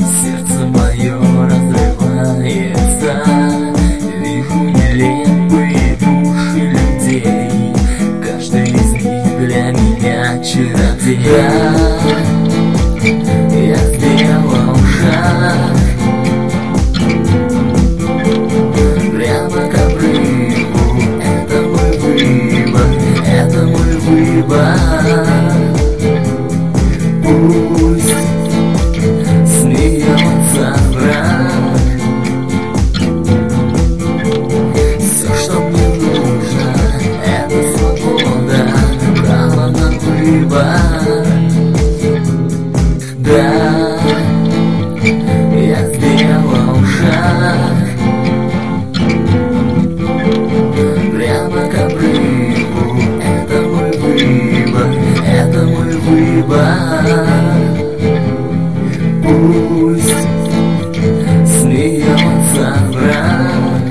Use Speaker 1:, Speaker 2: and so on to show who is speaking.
Speaker 1: Сердце мое разрывается, вижу нелепые души людей. Каждый из них для меня чародей. Я сделал шаг прямо к обрыву. Это мой выбор, это мой выбор. Пусть смеется враг. Все, что мне нужно, это свобода, право на выбор. Да, я сделал шаг прямо к обрыву. Это мой выбор, это мой выбор. Пусть смеется враг.